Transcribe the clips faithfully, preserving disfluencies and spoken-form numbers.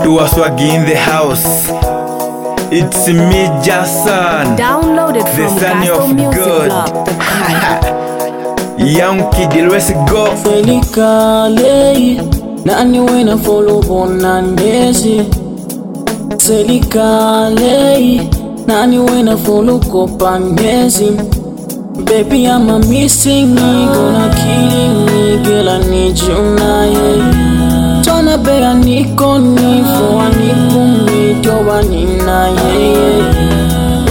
Do a swag in the house. It's me, Jason. Downloaded from Gospel Music Blog. Young kid, let's go. Selikale nani wena follow bonandezi. Selikale nani wena follow kopangezi. Baby, I'm a missing me, gonna kill me, girl, I need you now, yeah. Tryna be a niko ni, for a niko me, joba ni na, yeah.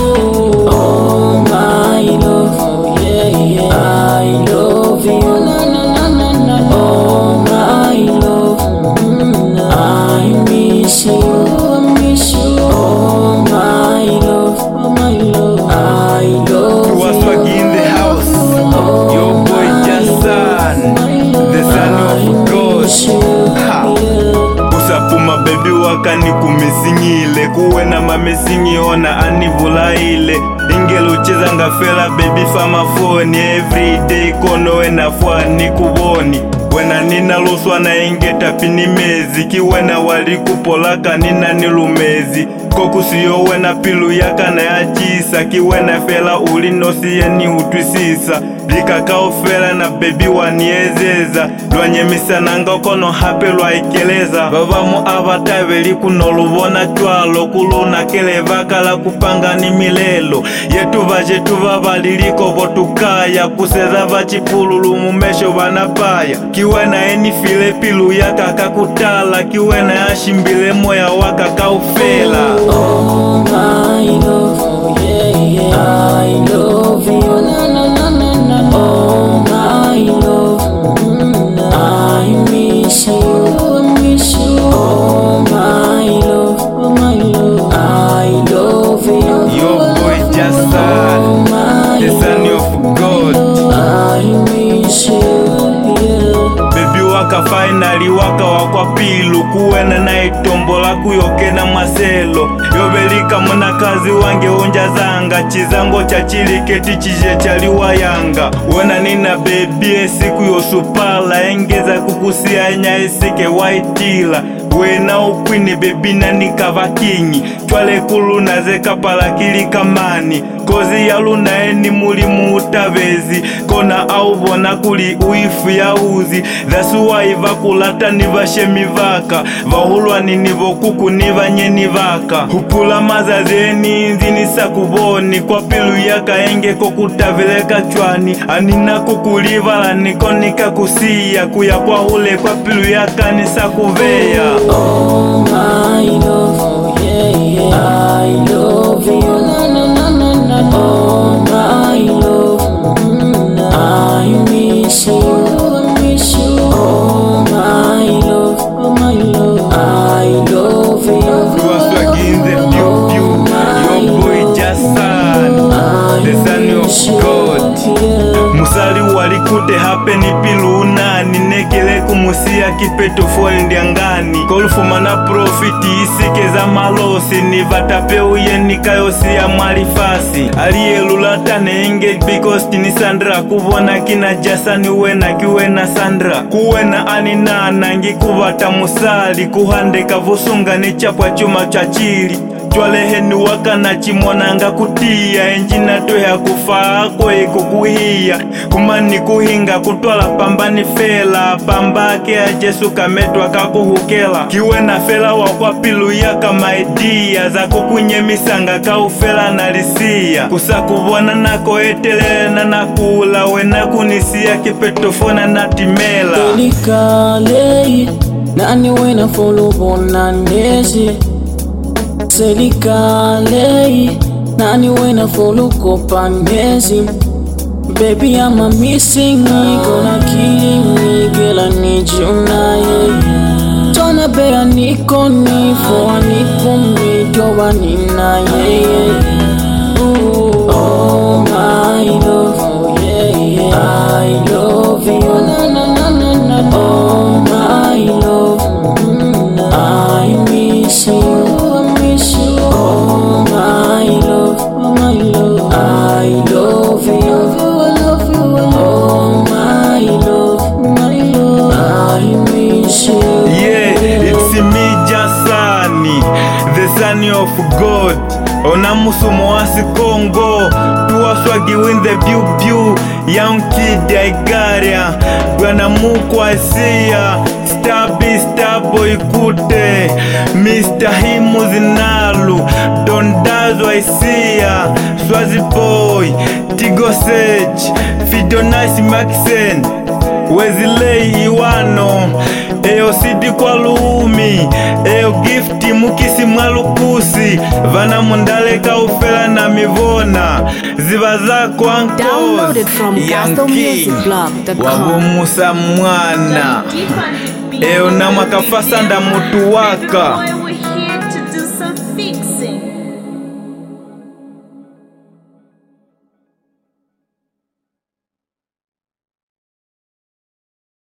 Oh, my love, yeah, yeah. I love you, na na na na na. Oh, my love, mm, I miss you, I miss you. Oh, my love, oh, my love, I love you. Do a swag in the house. Your boy Jason, the son of God. Ha. Usapuma baby wakani kumisingile, kuwe na mamesingi ona anivula ile. Ingelu cheza ngafela baby fama phone everyday kono wena fwani kuboni. Wena nina luswa na ingeta pinimezi, kiwena wali kupolaka nina nilumezi. Koku siyo wena pilu yaka na ya chisa, kiwena fela ulinosi ni utwisisa. Lika kao fela na baby waniezeza, lwanye misananga kono hape lwa ikeleza. Babamu abatawe liku nolubona chwalo, kuluna keleva kala kupanga ni milelo. Yetu vaje tuva valiliko votukaya, kuseza vachipululu mumesho vanapaya. Kiwena eni file pilu yaka kakutala, kiwena yashimbile moya waka kaufela. Oh, my love, yeah, yeah, I love you, na na na na na. Oh, my love, mm, I miss you, I miss you. Oh, my love, oh, my love, I love you. Your boy Jason, the son of God. I miss you, yeah. Baby waka finally waka wakwa pilu, kuwena na itombola kuyokena maselo. Yobelika muna kazi wange unja zanga, chizango cha chiliketi chije chaliwa yanga. Wena nina baby esiku yosupala, engeza kukusia nya esike waitila. Wena ukwini baby na nikava kingi, chwale kulu naze kapala kilikamani. Kozi ya luna eni muli muutavezi, kona au bona kuli uifu ya uzi. Dhasuwa iva kulata nivashe mivaka, vahulwa ninivo kuku nivanye nivaka. Hupula mazazeni inzi nisa kuboni, kwa pilu yaka enge kokutavileka chwani. Anina kukulivala niko nika kusia, kuya kwa hule kwa pilu yaka nisa kuveya. Oh, my love, yeah, yeah, I love you, na na na na na. Oh, my love, mm, I miss you, I miss you. Oh, my love, oh, my love, I love you. Do a swag in the pew pew. Your boy Jason, the son of God. Musali walikute hape ni pilu unani, nekele kumusia kipeto foli ndiangani. Kolufuma na profiti isike za malosi, nivatape uye nikayosi ya marifasi. Aliyelulata ne engage because tini Sandra, kuvona kina Jason uwena kiwena Sandra. Kuwena anina nangi kuvata musali, kuhandeka vusunga ni chapwa chuma chachili. Chwaleheni waka na chimonanga kutia, enjina toya kufaa kwe kukuhia. Kumani kuhinga kutwala pambani fela, pambake ya Jesu kametwa kakuhukela. Kiwena fela wakwa pilu yaka maidia, za kukunye misanga kaufela na lisia. Kusakubwana nako etelele na nakula, wena kunisia kipetofona na timela. Selikale nani wena follow bonandezi. Selikale nani wena follow kopangezi. Baby, I'm a missing me, gonna kill me, girl, I need you now, yeah. Tryna be a niko ni, for a niko me, joba ni na, yeah. Oh, my love, yeah, yeah, I love you, na na na na na. Oh, my love, mm, I miss you, I miss you. Oh, my love, oh, my love, I love you. Oh, my love, my love, I miss you. Yeah, it's me Jason, son of God. Ona musumo wasi Congo, tuwa swagi win the view view. Young kid I got ya, gwana muku asia. Stabi stabo ikute, Mister Himu zinalu, Dondazo aisia. Swazi boy, Tigo Sage, Fido Nice Maxen, Wezilei Iwano, Eo Sidi kwa Lumi, Eo Gifti Mukisi Mwalukusi, Vana Mundaleka ufela na mivona, Ziva zako ankos. Downloaded from Castle Music Blog dot com. Wabu Musa mwana, Eo na makafasa nda mutu waka.